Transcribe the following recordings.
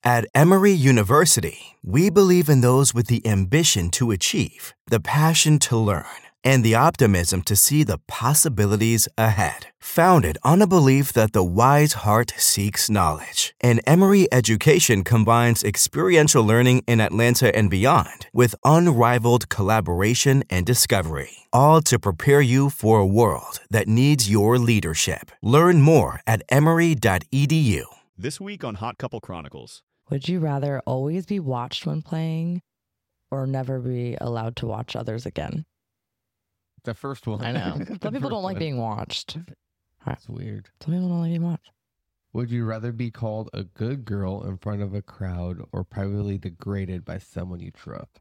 At Emory University, we believe in those with the ambition to achieve, the passion to learn, and the optimism to see the possibilities ahead. Founded on a belief that the wise heart seeks knowledge, and Emory education combines experiential learning in Atlanta and beyond with unrivaled collaboration and discovery, all to prepare you for a world that needs your leadership. Learn more at emory.edu. This week on Hot Couple Chronicles. Would you rather always be watched when playing or never be allowed to watch others again? The first one. I know. Some people don't like being watched. That's weird. Some people don't like being watched. Would you rather be called a good girl in front of a crowd or privately degraded by someone you trust?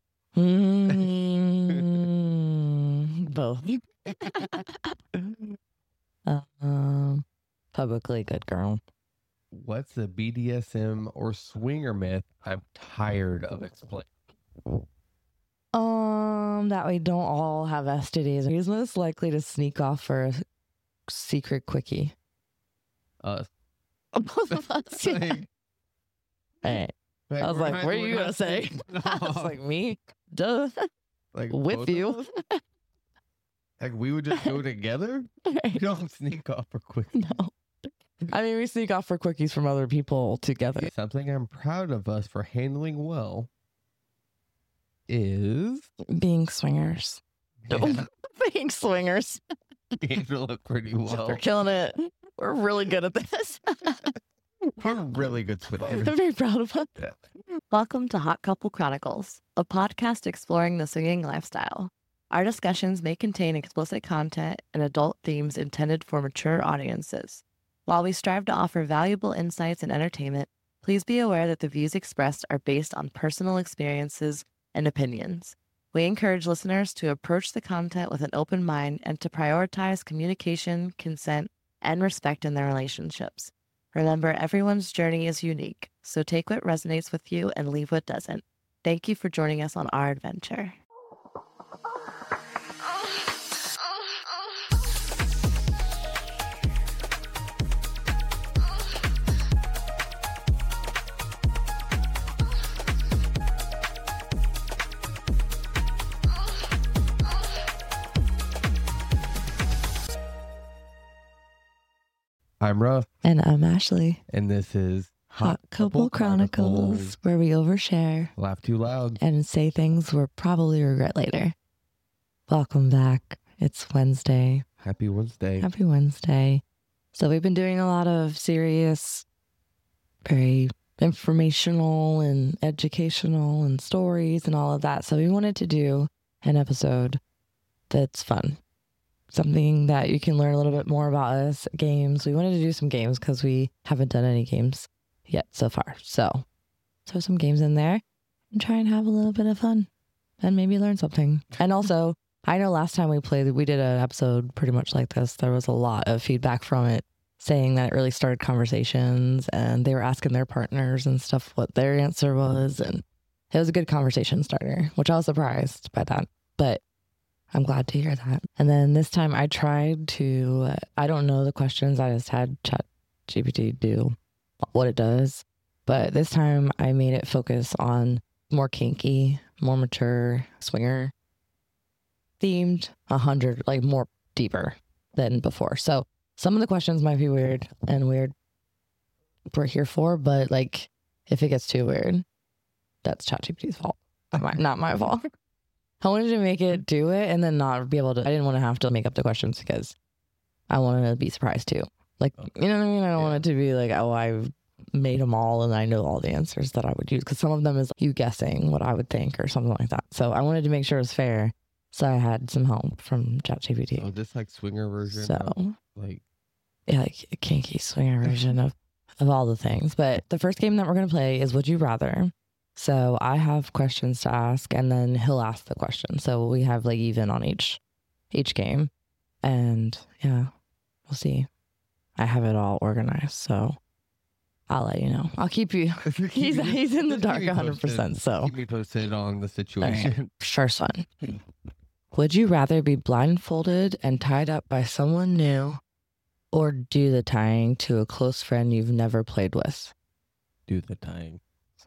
Both. Publicly good girl. What's the BDSM or swinger myth I'm tired of explaining? That we don't all have STDs. Who's most likely to sneak off for a secret quickie? Us. Both of us. Like, Hey, I was like, what are you gonna say? I was like, me? Duh. like With both you. of us? Like we would just go together? We don't sneak off for quick. No. I mean, we sneak off for quickies from other people together. Something I'm proud of us for handling well is Being swingers. Being swingers. handle it pretty well. We're killing it. We're really good at this. We're really good I'm swimmers. very proud of us. Welcome to Hot Couple Chronicles, a podcast exploring the swinging lifestyle. Our discussions may contain explicit content and adult themes intended for mature audiences. While we strive to offer valuable insights and entertainment, please be aware that the views expressed are based on personal experiences and opinions. We encourage listeners to approach the content with an open mind and to prioritize communication, consent, and respect in their relationships. Remember, everyone's journey is unique, so take what resonates with you and leave what doesn't. Thank you for joining us on our adventure. I'm Russ, And I'm Ashley. and this is Hot Couple Chronicles, where we overshare Laugh Too Loud. and say things we'll probably regret later. Welcome back. It's Wednesday. Happy Wednesday. Happy Wednesday. So we've been doing a lot of serious, very informational and educational and stories and all of that. So we wanted to do an episode that's fun. Something that you can learn a little bit more about us, games. We wanted to do some games because we haven't done any games yet so far. So throw some games in there and try and have a little bit of fun and maybe learn something. And also, I know last time we played, we did an episode pretty much like this. There was a lot of feedback from it saying that it really started conversations and they were asking their partners and stuff what their answer was. And it was a good conversation starter, which I was surprised by that. But I'm glad to hear that. And then this time I tried to, I don't know the questions. I just had ChatGPT do what it does. But this time I made it focus on more kinky, more mature, swinger themed, 100, like more deeper than before. So some of the questions might be weird and weird we're here for, but like if it gets too weird, that's ChatGPT's fault. Not my fault. I wanted to make it do it and then not be able to, I didn't want to have to make up the questions because I wanted to be surprised too. Like, you know what I mean? I don't want it to be like, oh, I've made them all and I know all the answers that I would use. Because some of them is you guessing what I would think or something like that. So I wanted to make sure it was fair. So I had some help from ChatGPT. Oh, this like swinger version. So, of, like, yeah, like a kinky swinger version of all the things. But the first game that we're going to play is Would You Rather? So I have questions to ask and then he'll ask the question. So we have like even on each game. And yeah, we'll see. I have it all organized, so I'll let you know. I'll keep you. He's in the dark 100%. So keep me posted on the situation. right. First one. Would you rather be blindfolded and tied up by someone new or do the tying to a close friend you've never played with? Do the tying.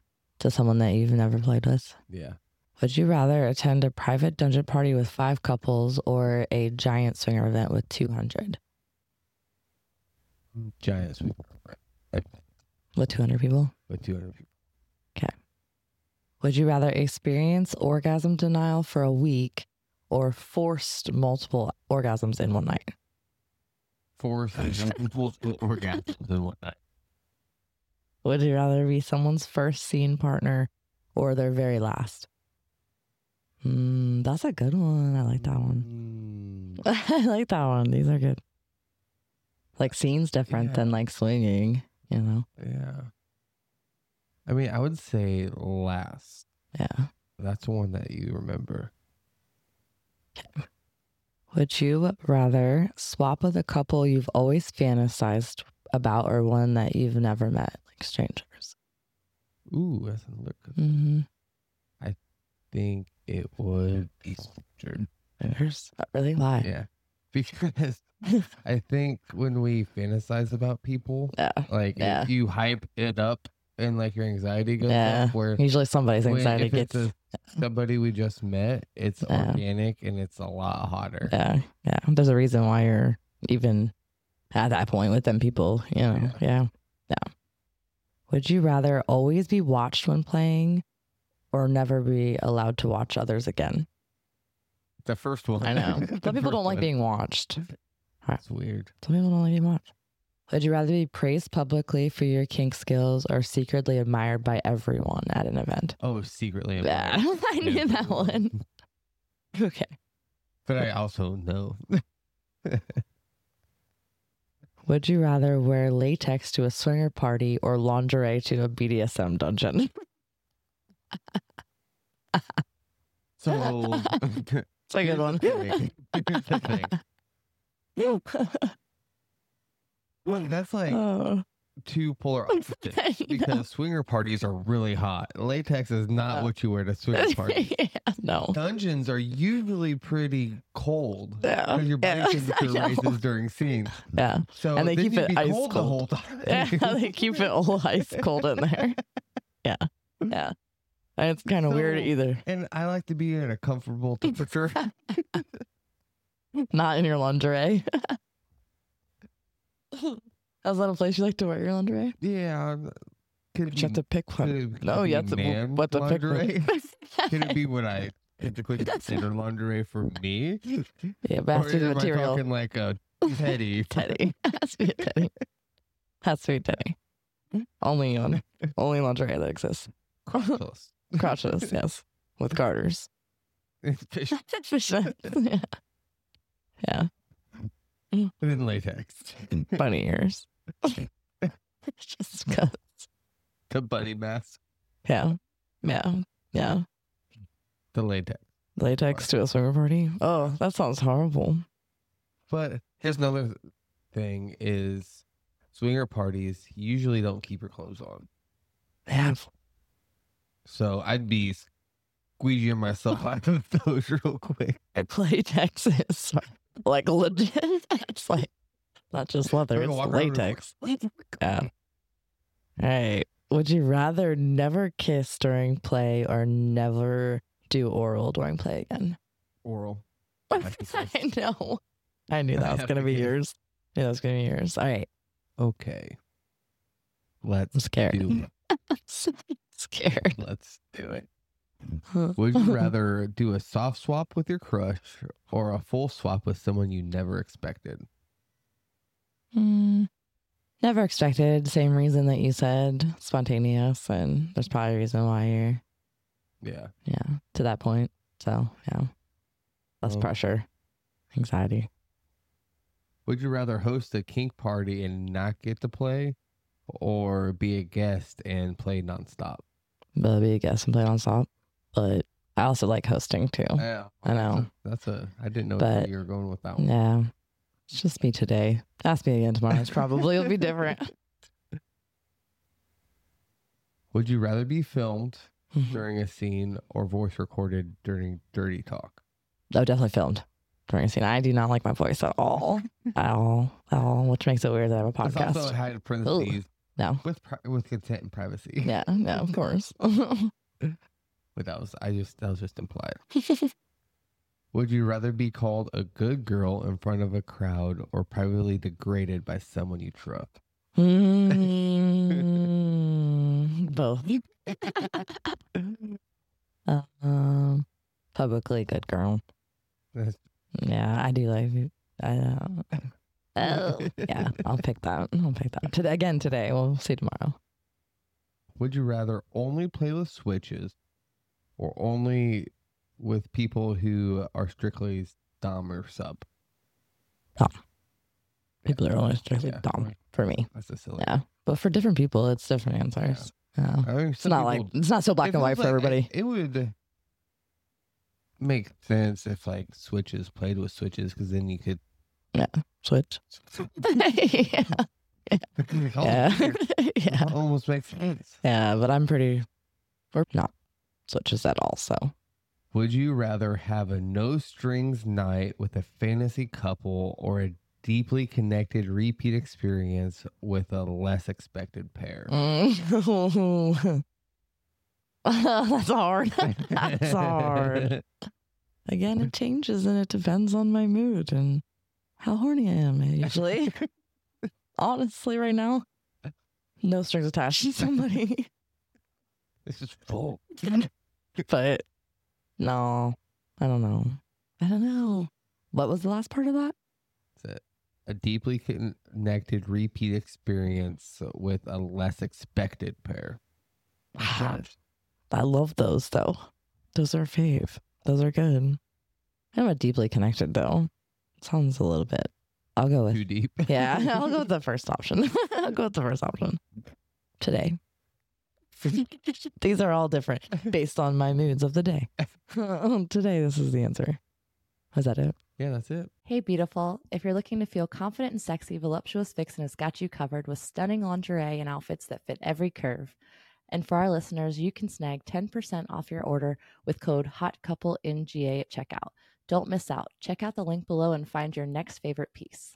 to someone that you've never played with. Yeah. Would you rather attend a private dungeon party with 5 couples or a giant swinger event with 200? Giant sweep. With 200 people? With 200 people. Would you rather experience orgasm denial for a week or forced multiple orgasms in one night? Forced multiple orgasms in one night. Would you rather be someone's first scene partner or their very last? That's a good one. I like that one. I like that one. These are good. Like scene's different than like swinging, you know? Yeah. I mean, I would say last. Yeah. That's one that you remember. Okay. Would you rather swap with a couple you've always fantasized about or one that you've never met, like strangers? Ooh, that's another good. Mm-hmm. I think it would be strangers. Really? Why? Yeah. Because I think when we fantasize about people, like if you hype it up and like your anxiety goes up, where usually somebody's anxiety gets somebody we just met, it's organic and it's a lot hotter. Yeah. There's a reason why you're even at that point with them people, you know. Yeah. Would you rather always be watched when playing or never be allowed to watch others again? The first one. I know. Some people don't like being watched. That's weird. Some people don't like being watched. Would you rather be praised publicly for your kink skills or secretly admired by everyone at an event? Oh, secretly admired. Yeah, I knew that one. Okay. But I also know. Would you rather wear latex to a swinger party or lingerie to a BDSM dungeon? So, it's a good one. Here's the thing. Well, that's like two polar opposites because swinger parties are really hot. Latex is not what you wear to swinger parties. No. Dungeons are usually pretty cold because your body temperature rises during scenes. Yeah. So and they keep it ice cold cold the whole time. Yeah, they keep it all ice cold in there. Yeah. And it's kind of weird either. And I like to be at a comfortable temperature. Not in your lingerie. Is that a place you like to wear your lingerie? Yeah. You have to pick one. No, you have to what to pick one. Can it be what I typically consider lingerie for me? Yeah, basket material. Am I talking like a teddy? Teddy. Has to be a teddy. Has to be a teddy. Only lingerie that exists. Crotchless, yes. With garters. Yeah. And then latex. Bunny ears. Just because. The bunny mask. Yeah. The latex. Latex to a swinger party? Oh, that sounds horrible. But here's another thing is swinger parties usually don't keep your clothes on. Yeah. So I'd be squeegeeing myself out of those real quick. Latex is like legit. It's like not just leather, it's latex. Yeah. All right. Would you rather never kiss during play or never do oral during play again? Oral. I know. I knew that was going to be yours. Yeah, that was going to be yours. All right. Okay. Let's I'm scared. do it. Scared. Let's do it. Would you rather do a soft swap with your crush or a full swap with someone you never expected? Never expected. Same reason that you said, spontaneous, and there's probably a reason why you're to that point. So less pressure, anxiety. Would you rather host a kink party and not get to play, or be a guest and play nonstop? But be a guest and play nonstop. But I also like hosting too. Yeah, I know. I didn't know where you were going with that one. Yeah. It's just me today. Ask me again tomorrow. It's probably will be different. Would you rather be filmed during a scene or voice recorded during dirty talk? Oh, definitely filmed during a scene. I do not like my voice at all. At all. Which makes it weird that I have a podcast. It's also had parentheses No. With consent and privacy. Yeah, no, of course. But that was just implied. Would you rather be called a good girl in front of a crowd or privately degraded by someone you trust? Both. Publicly good girl. Yeah, I do like it. Yeah, I'll pick that. Today. We'll see tomorrow. Would you rather only play with switches or only with people who are strictly dom or sub? Dom. People are only strictly dom for me. That's a silly. Yeah, but for different people, it's different answers. Yeah. I mean, it's not so black and white for everybody. It would make sense if like switches played with switches, because then you could switch. Yeah. Yeah. Almost makes sense. Yeah, but we're not switches at all. So, would you rather have a no strings night with a fantasy couple or a deeply connected repeat experience with a less expected pair? That's hard. That's hard. Again, it changes and it depends on my mood and how horny I am usually. Honestly, right now, no strings attached to somebody. This is full. But no, I don't know. What was the last part of that? That's it. A deeply connected repeat experience with a less expected pair. I love those though. Those are fave. Those are good. I'm a deeply connected though. Sounds a little bit. I'll go with too deep. Yeah, I'll go with the first option. Today. These are all different based on my moods of the day. Today, this is the answer. Was that it? Yeah, that's it. Hey, beautiful. If you're looking to feel confident and sexy, Voluptuous Vixen has got you covered with stunning lingerie and outfits that fit every curve. And for our listeners, you can snag 10% off your order with code HOTCOUPLENGA at checkout. Don't miss out. Check out the link below and find your next favorite piece.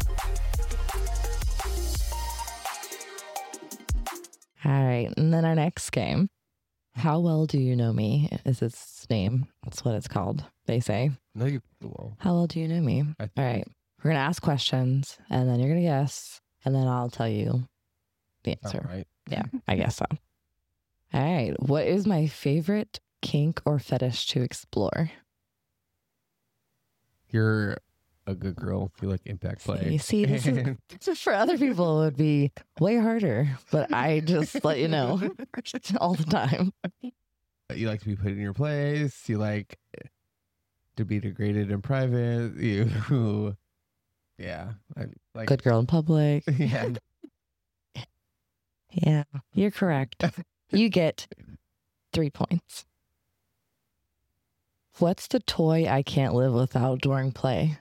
All right. And then our next game, How Well Do You Know Me is its name. That's what it's called, they say. No, you well. How well do you know me? All right. We're going to ask questions, and then you're going to guess, and then I'll tell you the answer. All right. Yeah, I guess so. All right. What is my favorite kink or fetish to explore? You're a good girl if you like impact play. See, this is for other people, it would be way harder, but I just let you know all the time. You like to be put in your place. You like to be degraded in private. Yeah. Like good girl in public. Yeah. Yeah, you're correct. You get 3 points. What's the toy I can't live without during play?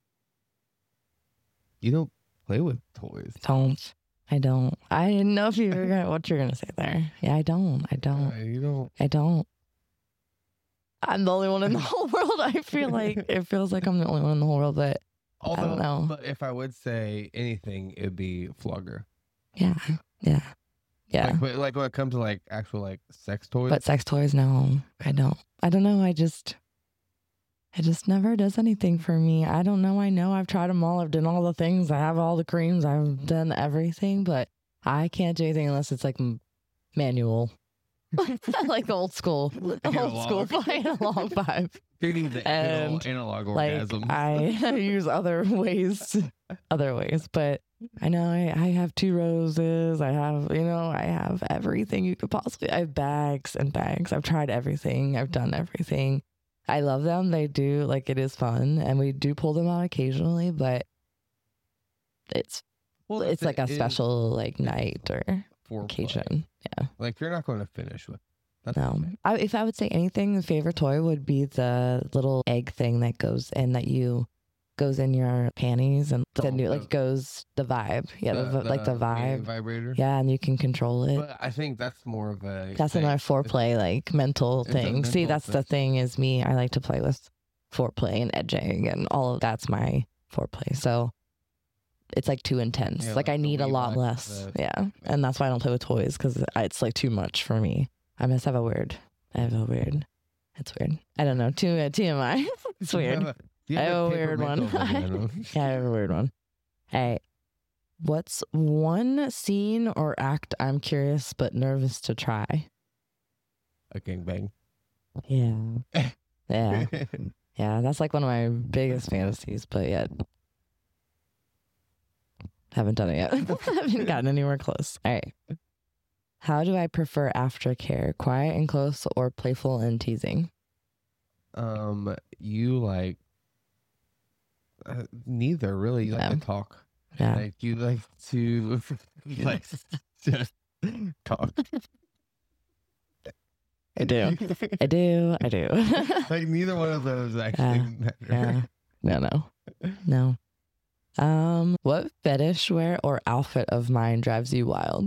You don't play with toys. I don't. I didn't know if you were what you're gonna say there. Yeah, I don't. You don't. I don't. I'm the only one in the whole world. I feel like it feels like I'm the only one in the whole world, but I don't know. But if I would say anything, it'd be flogger. Yeah. Like when it comes to like actual like sex toys. But sex toys, no, I don't. I don't know. It just never does anything for me. I don't know. I know I've tried them all. I've done all the things. I have all the creams. I've done everything, but I can't do anything unless it's like manual. Like old school analog 5. Getting the analog orgasm. Like I use other ways, but I know I have 2 roses. I have everything you could possibly. I have bags and bags. I've tried everything. I've done everything. I love them. They do, like, it is fun, and we do pull them out occasionally, but it's like a special like night or occasion. Yeah. Like you're not going to finish with. No. If I would say anything, the favorite toy would be the little egg thing that goes in your panties and goes the vibe. Yeah, the vibe vibrator. Yeah, and you can control it. But I think that's more of that's another foreplay, like mental thing. See, that's the thing is me. I like to play with foreplay and edging and all of that's my foreplay. So it's like too intense. Yeah, like I like the need a Wii lot Box, less. the- Yeah. And that's why I don't play with toys because it's like too much for me. I must have a weird. It's weird. I don't know. TMI. It's weird. You I have a paper weird one. makeover gun. Yeah, I have a weird one. Hey, what's one scene or act I'm curious but nervous to try? A gangbang. Yeah. Yeah. Yeah, that's like one of my biggest fantasies, but yet haven't done it yet. Haven't gotten anywhere close. All right. How do I prefer aftercare? Quiet and close or playful and teasing? You like neither really. You like Yeah. to talk. Yeah. Like you like to like just talk. I do. I do. Like neither one of those actually matter. Yeah. No. What fetish wear or outfit of mine drives you wild?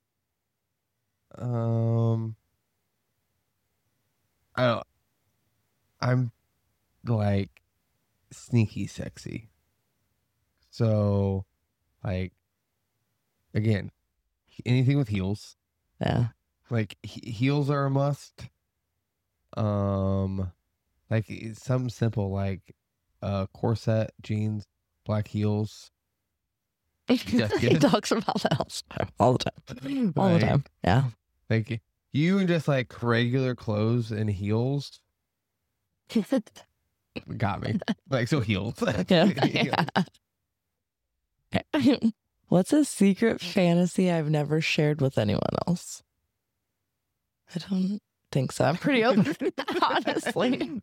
I'm like sneaky sexy. So like again, anything with heels. Yeah. Like heels are a must. Like it's something simple like corset, jeans, black heels. Just He kidding. talks about that all the time. All the Like, time. Yeah. Like you and just like regular clothes and heels got me. Like so heels. Yeah. What's a secret fantasy I've never shared with anyone else? I don't think so. I'm pretty open, honestly.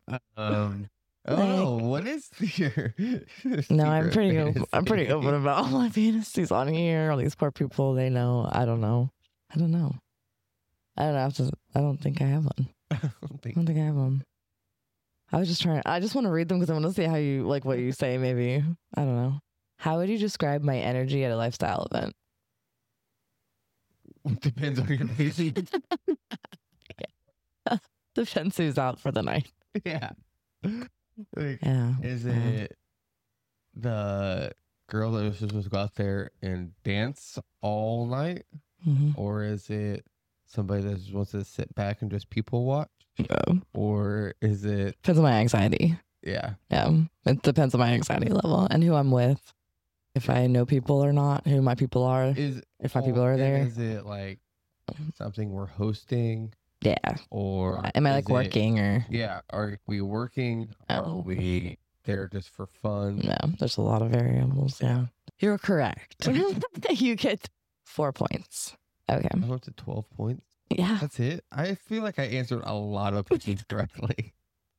What is your No, I'm secret I'm pretty fantasy? open about all my fantasies on here. All these poor people, they know. I don't know. I don't think I have one. I don't I think don't think I have one. I just want to read them because I want to see how you like what you say. Maybe I don't know. How would you describe my energy at a lifestyle event? depends on your fantasy. Depends who's out for the night. Yeah. Like, Yeah. is Yeah. it the girl that was supposed to go out there and dance all night? Mm-hmm. Or is it somebody that just wants to sit back and just people watch? Yeah. Or is it, Depends on my anxiety. yeah. Yeah. It depends on my anxiety level and who I'm with. If I know people or not, who my people are. If my people are and there. Is it like something we're hosting? Yeah. Or Am I like is it- working or? Yeah. Are we working? Are Oh. we there just for fun? No, there's a lot of variables. Yeah. You're correct. You get 4 points. Okay. I'm up to 12 points. Yeah. That's it. I feel like I answered a lot of questions correctly.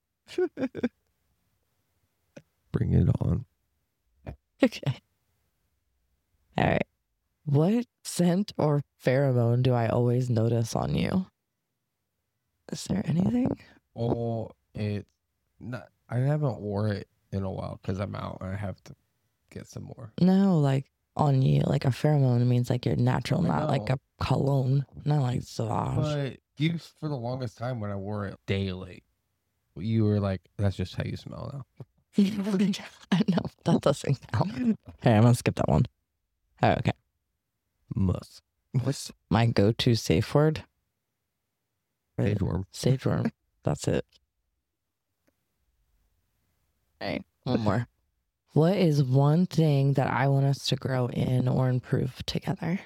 Bring it on. Okay. All right. What scent or pheromone do I always notice on you? Is there anything? Oh, it's not. I haven't wore it in a while because I'm out and I have to get some more. No, like on you. Like a pheromone means like you're natural, I not like know. a cologne, not like Sauvage. But you, for the longest time when I wore it daily, you were like, "That's just how you smell now." I know that doesn't count. Hey, I'm gonna skip that one. Oh, okay. Must. What's my go-to safe word? Sage worm. Sage worm. That's it. All right, one more. What is one thing that I want us to grow in or improve together?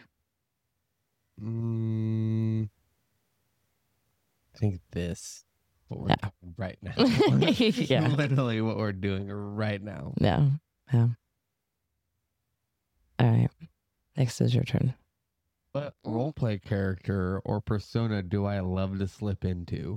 I think this. What we're Yeah. doing right now. Yeah. Literally what we're doing right now. Yeah. Yeah. All right. Next is your turn. What roleplay character or persona do I love to slip into?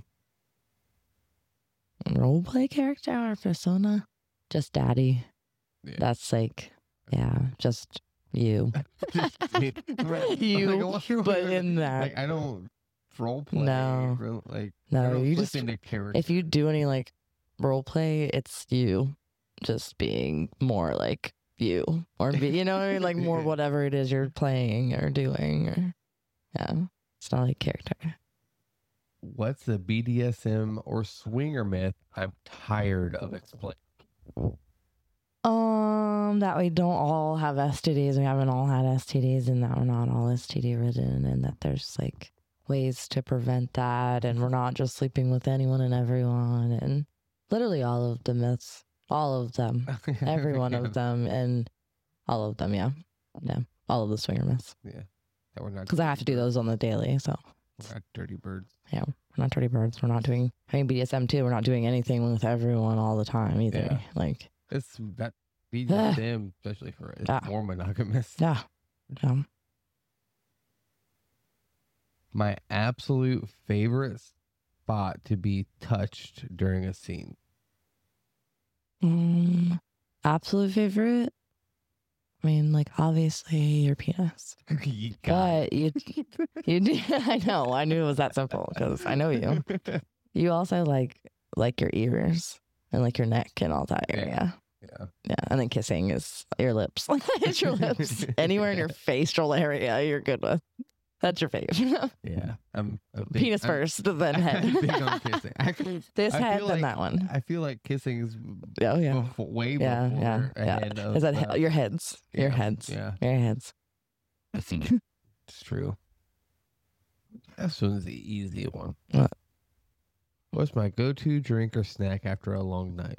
Roleplay character or persona? Just daddy. Yeah. That's like, yeah, just you. Right. You, Like, I wonder but what- in that. like I don't roleplay. No. Like No, I don't you slip just- into character. If you do any like role play, it's you just being more like you or be, you know what I mean? Like more whatever it is you're playing or doing or yeah. It's not like character. What's the BDSM or swinger myth I'm tired of explaining? That we don't all have STDs. We haven't all had STDs, and that we're not all STD ridden, and that there's like ways to prevent that, and we're not just sleeping with anyone and everyone, and literally all of the myths, all of them, every one of them, and all of them, yeah, all of the swinger myths. Yeah, that we're not Because I have to do those on the daily, so we're not dirty birds. yeah, we're not dirty birds. We're not doing. I mean, BDSM too. We're not doing anything with everyone all the time either. Yeah. Like It's that BDSM, especially for it's Yeah. more monogamous. yeah. My absolute favorite spot to be touched during a scene. Absolute favorite. I mean, like obviously your penis, You got but you do. I know. I knew it was that simple because I know you. You also like your ears and like your neck and all that area. Yeah. Yeah, and then kissing is your lips. It's your lips. Anywhere in your facial area, you're good with. That's your fave. Yeah. I'm a big, Penis I'm- first, then I'm head. big on kissing. Actually, This I head, feel then like- that one. I feel like kissing is Oh yeah, way yeah, before yeah, yeah. ahead of Is that your heads? Your yeah, heads. Yeah, Your heads. it's true. This one's the easy one. What? What's my go-to drink or snack after a long night?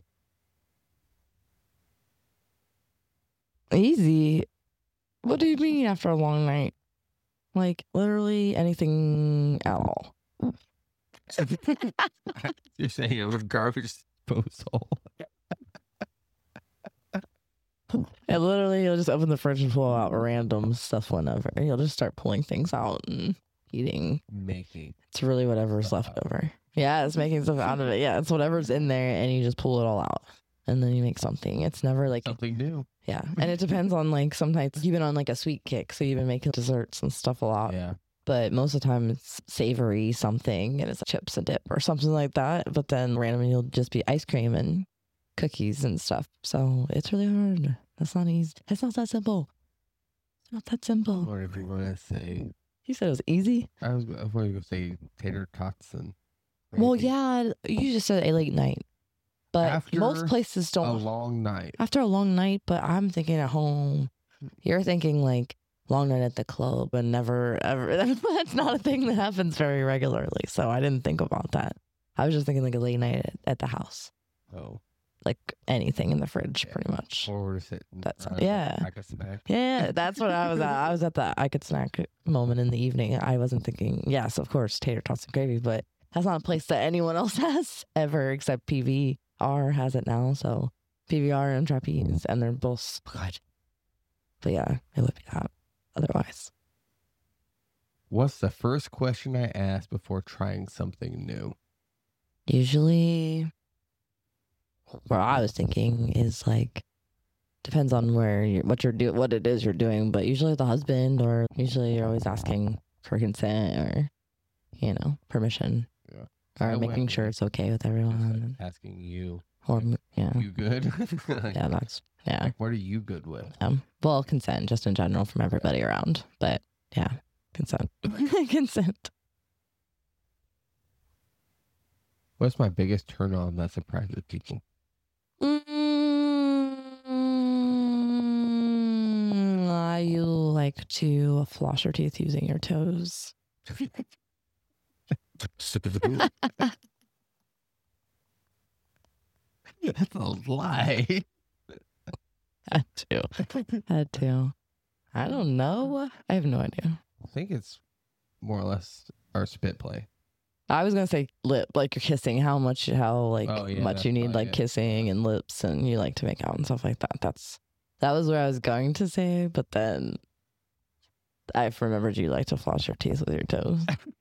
Easy. What do you mean after a long night? Like literally anything at all. You're saying it was garbage disposal. And literally, you'll just open the fridge and pull out random stuff whenever. You'll just start pulling things out and eating. Making. It's really whatever's Stuff left out. over. Yeah, it's making stuff out of it. Yeah, it's whatever's in there, and you just pull it all out. And then you make something. It's never like, Something new. yeah. And it depends on like, sometimes you've been on like a sweet kick. So you've been making desserts and stuff a lot. Yeah. But most of the time it's savory something and it's chips and dip or something like that. But then randomly you'll just be ice cream and cookies and stuff. So it's really hard. That's not easy. It's not that simple. It's not that simple. Or if you want to say, You said it was easy? I was going to say tater tots and. Well, anything. yeah, you just said a late night. But After most places A don't. long night. After a long night, but I'm thinking at home. You're thinking like long night at the club and never ever. That's not a thing that happens very regularly. So I didn't think about that. I was just thinking like a late night at the house. Oh. Like anything in the fridge, Yeah. pretty much. Or we're sitting. That's- yeah. I guess back. Yeah, that's what I was at. I was at the I could snack moment in the evening. I wasn't thinking, yes, of course, tater tots and gravy, but that's not a place that anyone else has ever except PVR has it now. So PVR and Trapeze, and they're both good. But yeah, it would be that otherwise. What's the first question I ask before trying something new? Usually, what I was thinking is like, depends on where what it is you're doing, but usually the husband, or usually you're always asking for consent or, permission. Yeah. Or I making went sure it's okay with everyone. Asking you, Or, yeah. you good? Like, Yeah, that's, yeah. like, what are you good with? Well, consent just in general from everybody around. But yeah, consent. Consent. What's my biggest turn on that surprises people? You like to floss your teeth using your toes. That's a lie. Had to. I don't know. I have no idea. I think it's more or less our spit play. I was gonna say lip, like you're kissing. How much you that's need probably like it. kissing and lips, and you like to make out and stuff like that. That was what I was going to say, but then I remembered you like to floss your teeth with your toes.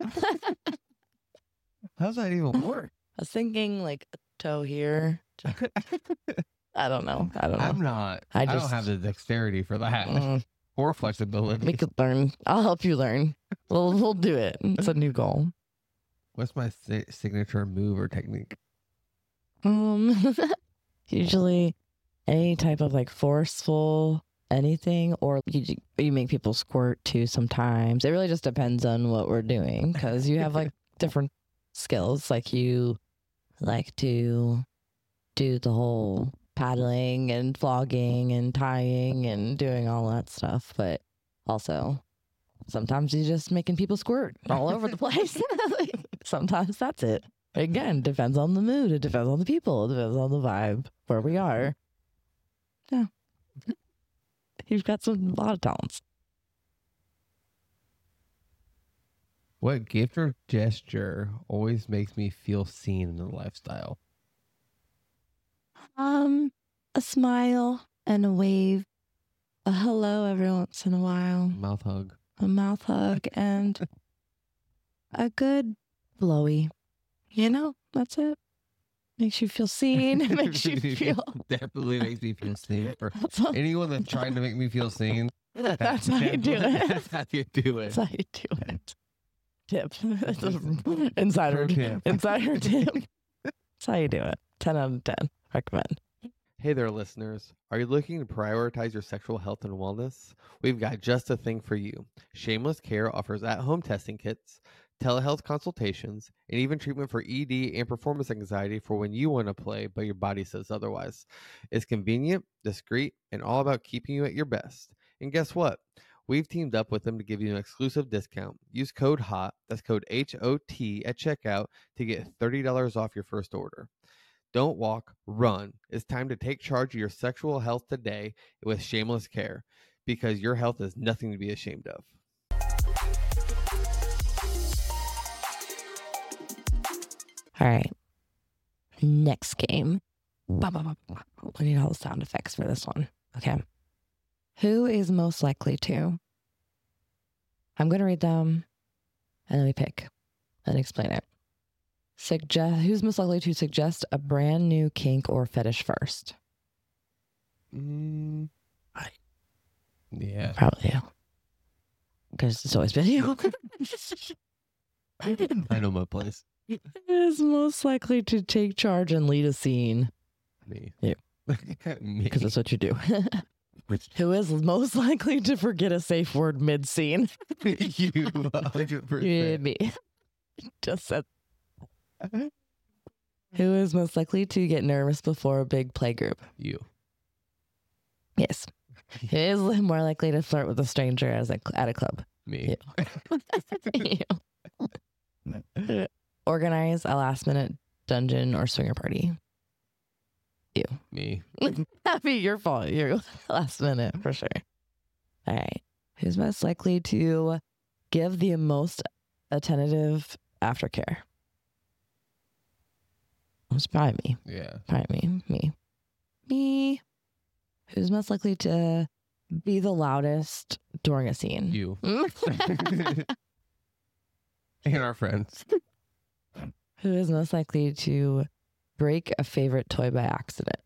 How's that even work? I was thinking like a toe here. I don't know. I'm not. I I don't just- have the dexterity for that Mm, or flexibility. we could learn. I'll help you learn. We'll do it. It's a new goal. What's my signature move or technique? Usually any type of like forceful anything, or you make people squirt too sometimes. It really just depends on what we're doing, because you have like different skills. Like you like to do the whole paddling and flogging and tying and doing all that stuff. But also, sometimes you're just making people squirt all over the place. Sometimes that's it. Again, depends on the mood. It depends on the people. It depends on the vibe, where we are. Yeah. You've got a lot of talents. What gift or gesture always makes me feel seen in the lifestyle? A smile and a wave. A hello every once in a while. Mouth hug. A mouth hug and a good blowy. You know, that's it. Makes you feel seen. It makes you feel. Definitely makes me feel seen. For That's all- anyone that's trying to make me feel seen, That's how you do it. That's how you do it. That's how you do it. Tip. That's an insider Pro tip. Insider tip. That's how you do it. 10 out of 10. Recommend. Hey there, listeners. Are you looking to prioritize your sexual health and wellness? We've got just the thing for you. Shameless Care offers at-home testing kits, telehealth consultations, and even treatment for ED and performance anxiety for when you want to play, but your body says otherwise. It's convenient, discreet, and all about keeping you at your best. And guess what? We've teamed up with them to give you an exclusive discount. Use code HOT, that's code HOT, at checkout to get $30 off your first order. Don't walk, run. It's time to take charge of your sexual health today with Shameless Care, because your health is nothing to be ashamed of. All right. Next game. Bah, bah, bah, bah. We need all the sound effects for this one. Okay. Who is most likely to? I'm going to read them and then we pick and explain it. Who's most likely to suggest a brand new kink or fetish first? Yeah. Probably you. Because it's always been you. I know my place. Who is most likely to take charge and lead a scene? Me. You. Me. Because that's what you do. Who is most likely to forget a safe word mid-scene? You. 100%. You, me. Just said. Who is most likely to get nervous before a big play group? You. Yes. Who is more likely to flirt with a stranger at a club? Me. You. Organize a last-minute dungeon or swinger party? You. Me. That'd be your fault. You're last minute for sure. All right. Who's most likely to give the most attentive aftercare? It's probably me. Yeah. Probably me. Me. Who's most likely to be the loudest during a scene? You. And our friends. Who is most likely to break a favorite toy by accident?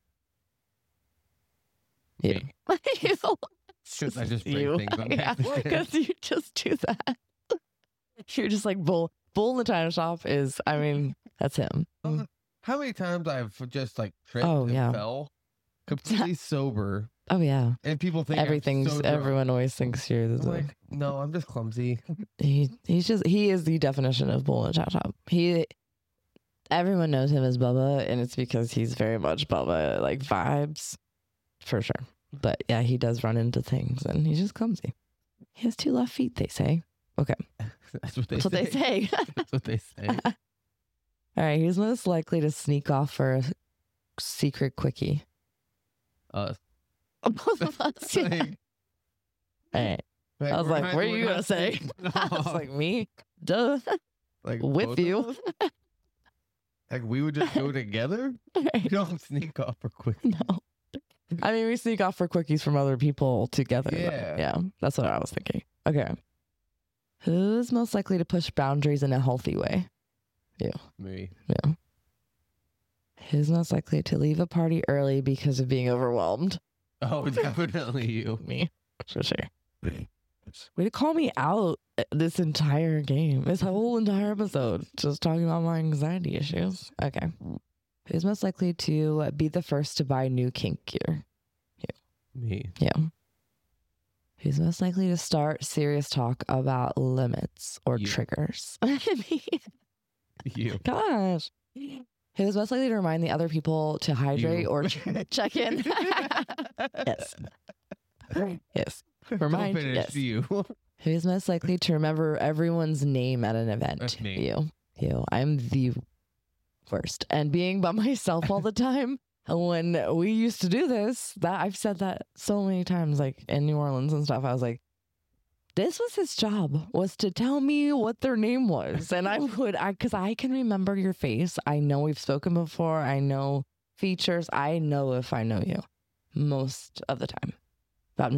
You. Me. You. Because I just break You. things on Yeah, accident. because you just do that. You're just like bull in the china shop is, I mean, that's him. How many times I've just like tripped Oh, and yeah. fell completely sober, Oh yeah. and people think I'm so drunk. Everyone always thinks you're I'm the like, no, I'm just clumsy. he is the definition of bull in a china shop. Everyone knows him as Bubba, and it's because he's very much Bubba like vibes. For sure. But yeah, he does run into things and he's just clumsy. He has 2 left feet, they say. Okay. That's what they That's what they say. That's what they say. All right, who's most likely to sneak off for a secret quickie? Us. Both of us. Yeah. Like, All right. I was like, what are you going to say? I was like, me? Duh. like With both of you. us? Like we would just go together? We don't sneak off for quick. No. I mean, we sneak off for quickies from other people together. though. Yeah. Yeah. That's what I was thinking. Okay. Who's most likely to push boundaries in a healthy way? Me. Yeah. Who's most likely to leave a party early because of being overwhelmed? Oh, definitely you. Me. For sure. Way to call me out this entire game. This whole entire episode. Just talking about my anxiety issues. Okay. Who's most likely to be the first to buy new kink gear? Me. Yeah. Who's most likely to start serious talk about limits or You. triggers? You. Gosh. Who is most likely to remind the other people to hydrate You. or check in? Yes. Yes. Remind. Don't finish, Yes. you. Who is most likely to remember everyone's name at an event? That's me. You. I'm the worst. And being by myself all the time. When we used to do this, that I've said that so many times, like in New Orleans and stuff, I was like, this was his job, was to tell me what their name was. And because I can remember your face. I know we've spoken before. I know features. I know if I know you most of the time, about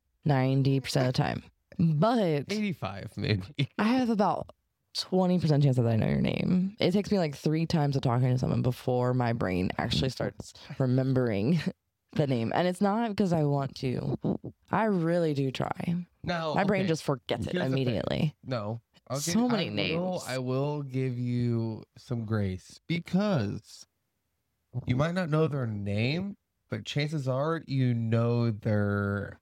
90% of the time. But 85, maybe. I have about 20% chance that I know your name. It takes me like 3 times of talking to someone before my brain actually starts remembering the name. And it's not because I want to. I really do try. No, My brain okay. just forgets it Here's the thing. immediately. No. So many names. I will give you some grace because you might not know their name, but chances are you know their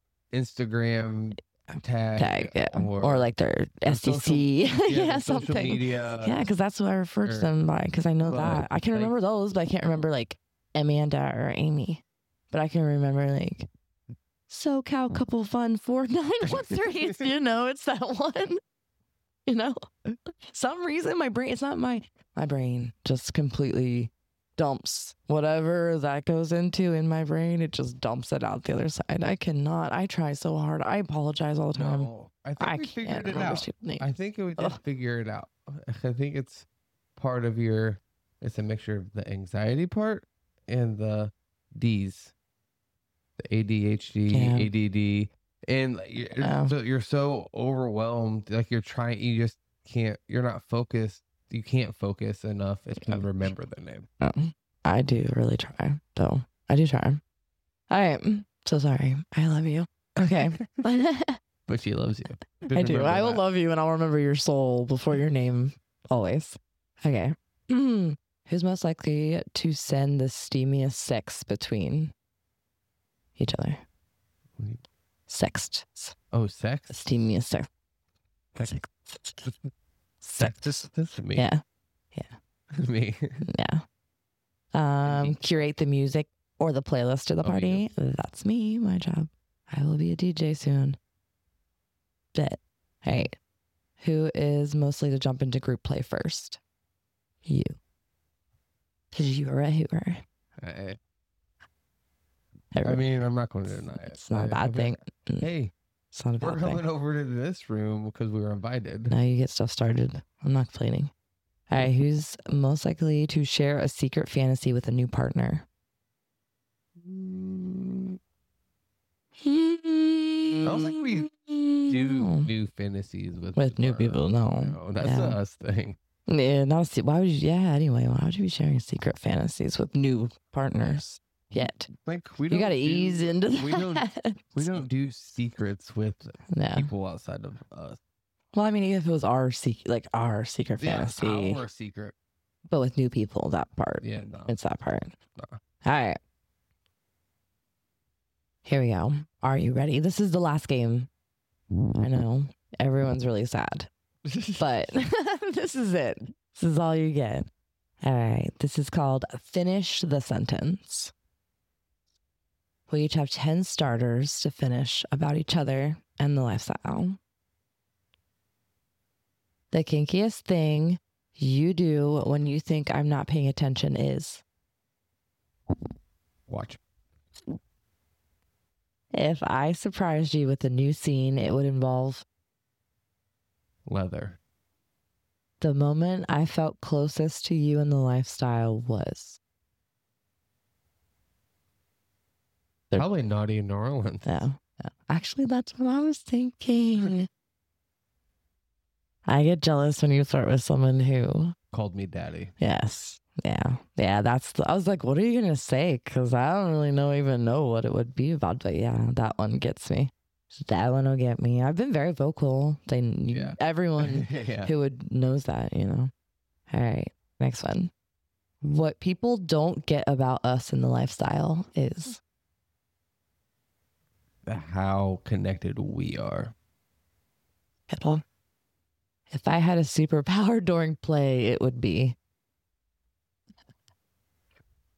Instagram tag, Yeah. Or like their STC. their social something. media. Yeah, because that's what I refer to or- them by, because I know but, that. I can like- remember those, but I can't remember like Amanda or Amy. But I can remember like SoCal Couple Fun 4913. You know, it's that one. You know, some reason my brain, it's not my brain just completely dumps whatever that goes into in my brain. It just dumps it out the other side. I try so hard. I apologize all the time. No, I think I we can't figured it remember out. stupid names. I think we did Ugh. figure it out. I think it's part of it's a mixture of the anxiety part and the D's, the ADHD, Yeah. ADD, and Oh. you're so overwhelmed. Like you just can't, you're not focused. You can't focus enough to remember the name. I do really try, though. I do try. All right. So sorry. I love you. Okay. But she loves you. Just I do. remember I will that. love you and I'll remember your soul before your name always. Okay. Who's most likely to send the steamiest sex between each other? Sext. Oh, sex? The steamiest sex. Sex. This is me. Yeah. Me. Yeah. Curate the music or the playlist of the Oh, party. That's me, my job. I will be a DJ soon. But, hey, who is mostly to jump into group play first? You. Because you are a hooer. I mean, I'm not going to deny it. It's not a bad thing. Hey, It's not a we're bad coming thing. over to this room because we were invited. Now you get stuff started. I'm not complaining. All right, who's most likely to share a secret fantasy with a new partner? I don't think we do new fantasies with new our- people. No, No, that's Yeah. a us thing. Yeah, not a, why would you? Yeah, anyway, why would you be sharing secret fantasies with new partners yet? Like we You don't got to do- ease into that. we don't do secrets with Yeah. people outside of us. Well, I mean, if it was our secret Yeah, fantasy, our secret. but with new people, that part. Yeah, no. It's that part. No. All right. Here we go. Are you ready? This is the last game. I know everyone's really sad, but this is it. This is all you get. All right. This is called Finish the Sentence. We each have 10 starters to finish about each other and the lifestyle. The kinkiest thing you do when you think I'm not paying attention is Watch. if I surprised you with a new scene, it would involve Leather. the moment I felt closest to you in the lifestyle was. They're- Probably Naughty in New Orleans. Yeah. Actually, that's what I was thinking. I get jealous when you flirt with someone who, Called me daddy. yes. Yeah. Yeah. I was like, what are you going to say? Because I don't really even know what it would be about. But yeah, that one gets me. That one will get me. I've been very vocal. Yeah. Everyone Yeah. who knows that, All right. Next one. What people don't get about us in the lifestyle is. How connected we are. Pitbull. If I had a superpower during play, it would be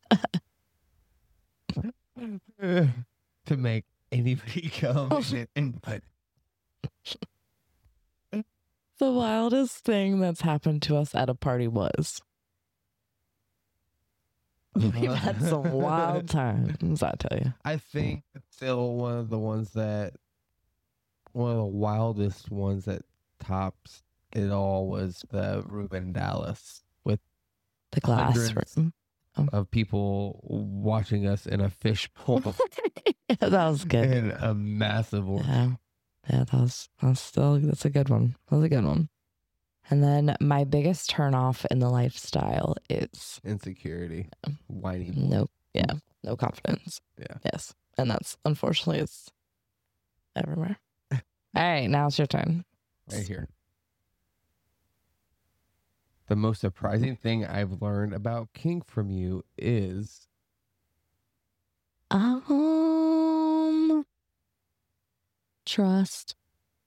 To make anybody come and put. The wildest thing that's happened to us at a party was we've had some wild times, I tell you. I think still one of the wildest ones that tops it all was the Ruben Dallas with The glass hundreds room. of people watching us in a fishbowl Yeah, that was good. in a massive orgy. Yeah, that's a good one. That was a good one. And then my biggest turnoff in the lifestyle is Insecurity, whiny boy. no confidence. Yeah. Yes. And that's unfortunately it's everywhere. All right, now it's your turn. Right here. The most surprising thing I've learned about kink from you is Trust.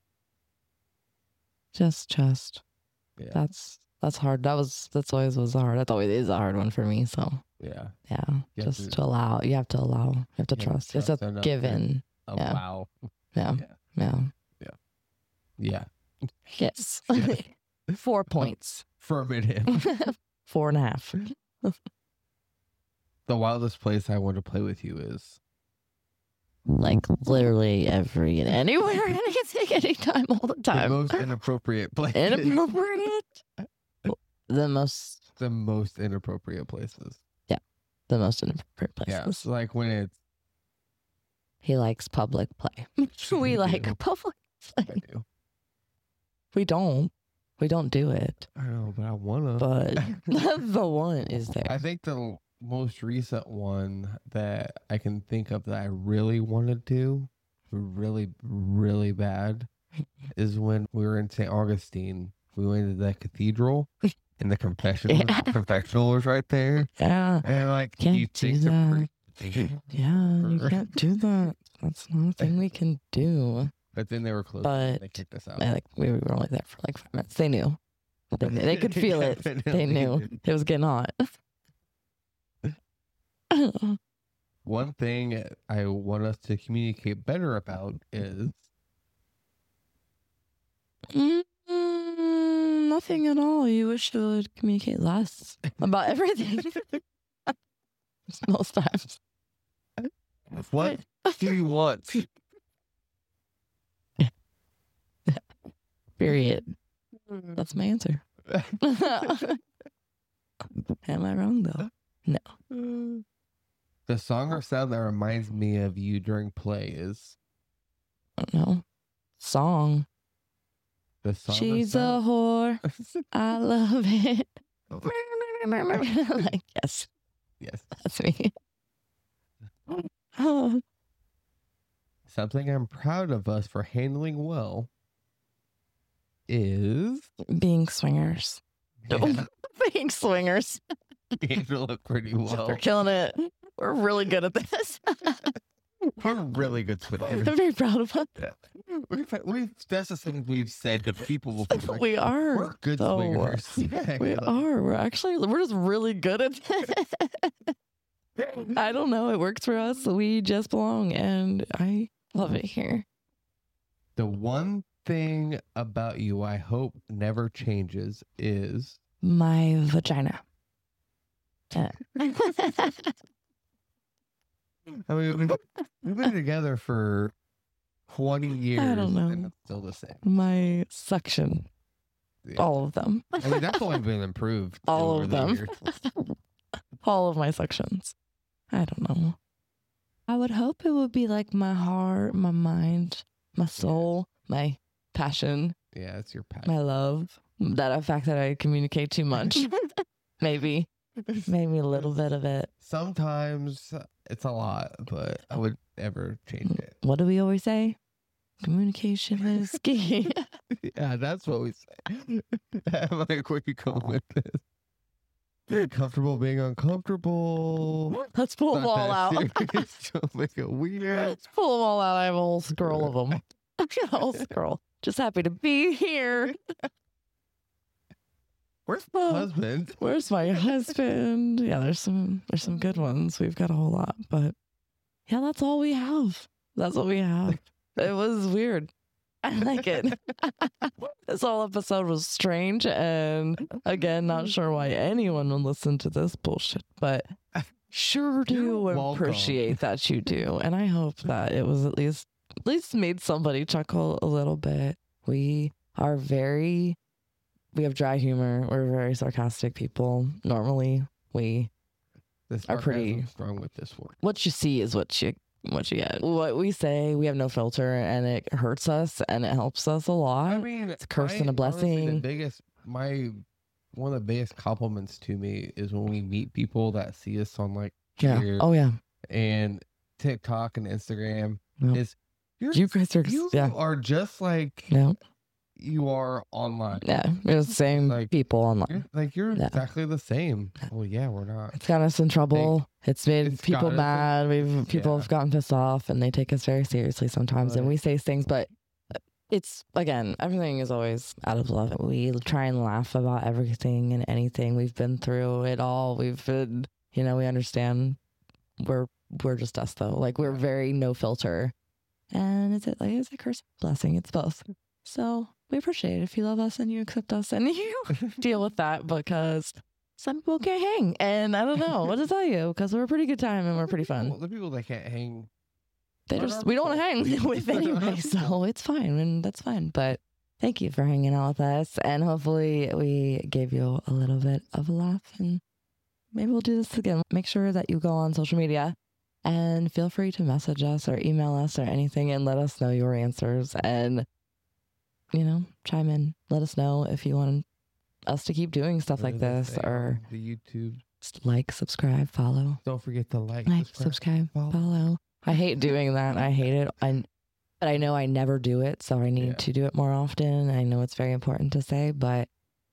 Just trust. Yeah. That's hard. That's always was hard. That always is a hard one for me. So yeah. yeah, You have just to- to allow. You have to allow. You have to You have to trust. It's trust a enough given. Yeah. Wow. Yeah. Yeah. Yeah. Yeah. Yes. 4 points. Affirmative. 4.5. The wildest place I want to play with you is Like literally every and anywhere, anything, anytime, all the the time. most inappropriate place. Inappropriate. The most inappropriate places. the most inappropriate Yeah. places. It's like when it's He likes public play. We You like do. public I play. do. We don't do it. I know, but I wanna. But the one is there. I think the most recent one that I can think of that I really want to do, really, really bad, is when we were in St. Augustine. We went to the cathedral and the confessional was right there. Yeah. And like, Can't you do think the that. priest- Yeah, you can't do that. That's not a thing we can do. But then they were closed. But They kicked us out. We were only there for like 5 minutes. They knew. They could feel it. They Definitely knew did. it was getting hot. One thing I want us to communicate better about is Nothing at all. You wish you would communicate less about everything. Most times. what do you want? Period. That's my answer. Am I wrong though? The song or sound that reminds me of you during play is I don't know. Song. the song. or She's a sound- whore. I love it. Like, yes, Yes. that's me. Oh, Something I'm proud of us for handling well is being swingers. Being swingers. handle it pretty well. We're killing it. We're really good at this. We're really good I'm swingers. very proud of us. That's the thing we've said to people before. We are. We're good though. swingers. Yeah, We are. We're just really good at this. I don't know. It works for us. We just belong, and I love it here. The one thing about you I hope never changes is My vagina. I mean we've been together for 20 years don't know. and it's still the same. My suction. Yeah. All of them. I mean that's only been improved. All over of the them. years. All of my suctions. I don't know. I would hope it would be like my heart, my mind, my soul, my passion, Yeah, it's your passion. my love. That fact that I communicate too much. Maybe a little bit of it. Sometimes it's a lot, but I would never change it. What do we always say? Communication is key. Yeah, that's what we say. I'm like, where you going with this? Comfortable being uncomfortable. Let's pull them Not all that out. serious. Don't make it weird. Let's pull them all out. I have a whole scroll of them. A whole scroll. Just happy to be here. Where's my husband? Where's my husband? Yeah, there's some good ones. We've got a whole lot, but yeah, that's all we have. That's what we have. It was weird. I like it. This whole episode was strange, and again, not sure why anyone would listen to this bullshit, but sure do You're welcome. appreciate that you do, and I hope that it was at least made somebody chuckle a little bit. We have dry humor. We're very sarcastic people. Normally, we This are pretty strong with this one. what you see is what you get. What we say, we have no filter, and it hurts us and it helps us a lot. I mean, it's a curse and a blessing. One of the biggest compliments to me is when we meet people that see us on like Yeah. here Oh yeah. and TikTok and Instagram. Yep. Is You guys are you yeah. are just like Yeah. you are online. Yeah. We're the same Like, people online. You're Yeah. exactly the same. Well, yeah, we're not. It's got us in trouble. It's made it's people got us in- mad. People Yeah. have gotten pissed off, and they take us very seriously sometimes. And Right. we say things, but it's again, everything is always out of love. We try and laugh about everything and anything. We've been through it all. We've been, we understand. We're just us though. Like we're very no filter, and it's a curse blessing. It's both. So we appreciate it if you love us and you accept us and you deal with that, because some people can't hang, and I don't know what to tell you, because we're a pretty good time and we're pretty fun. The people that can't hang. We don't want to hang with anyway, so it's fine, and that's fine. But thank you for hanging out with us, and hopefully we gave you a little bit of a laugh, and maybe we'll do this again. Make sure that you go on social media and feel free to message us or email us or anything and let us know your answers, and chime in. Let us know if you want us to keep doing stuff like this, or the YouTube. just like, subscribe, follow. Don't forget to like, Subscribe, follow. follow. I hate doing that. I hate it. But I know I never do it, so I need to do it more often. I know it's very important to say, but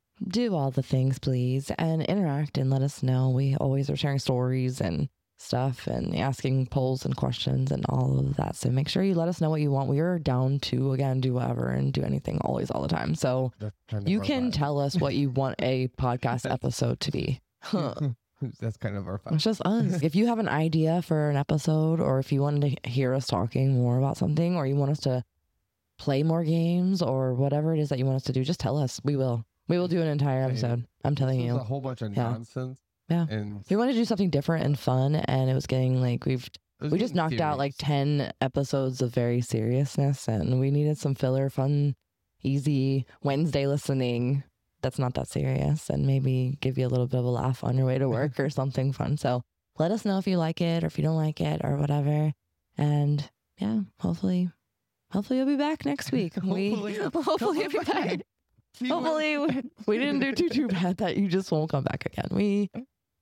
do all the things, please, and interact and let us know. We always are sharing stories and stuff and asking polls and questions and all of that. So make sure you let us know what you want. We are down to, again, do whatever and do anything always, all the time. So That's kind of you our can vibe. tell us what you want a podcast episode to be. Huh. That's kind of our It's vibe. just us. If you have an idea for an episode, or if you wanted to hear us talking more about something, or you want us to play more games, or whatever it is that you want us to do, just tell us. We will. We will do an entire Same. episode. I'm telling This was you. a whole bunch of Yeah. nonsense. Yeah. And We want to do something different and fun, and it was getting like we just knocked out like 10 episodes of very seriousness, and we needed some filler, fun, easy Wednesday listening that's not that serious, and maybe give you a little bit of a laugh on your way to work or something fun. So let us know if you like it or if you don't like it or whatever. And yeah, hopefully you'll be back next week. Hopefully you'll be back. Hopefully we didn't do too bad that you just won't come back again. We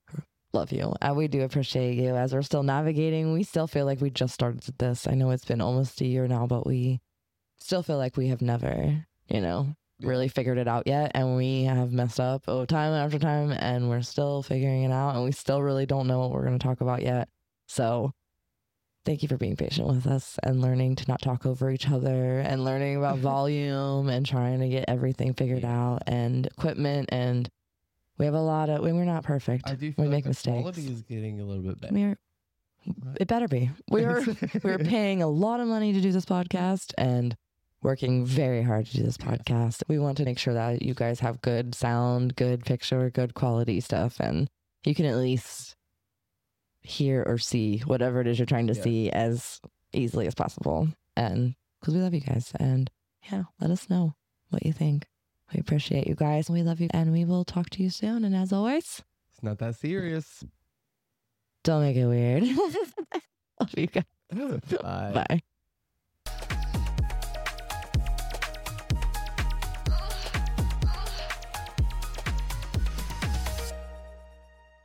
love you, and we do appreciate you. As we're still navigating, we still feel like we just started this. I know it's been almost a year now, but we still feel like we have never, really figured it out yet, and we have messed up time after time, and we're still figuring it out, and we still really don't know what we're going to talk about yet. So thank you for being patient with us and learning to not talk over each other and learning about volume and trying to get everything figured out and equipment. And we have we're not perfect. I do We feel make like the mistakes. quality is getting a little bit better. It better be. We're paying a lot of money to do this podcast and working very hard to do this podcast. We want to make sure that you guys have good sound, good picture, good quality stuff, and you can at least hear or see whatever it is you're trying to see as easily as possible. And because we love you guys, and let us know what you think. We appreciate you guys. We love you, and we will talk to you soon. And as always, It's not that serious. don't make it weird. Love you guys. Bye. Bye.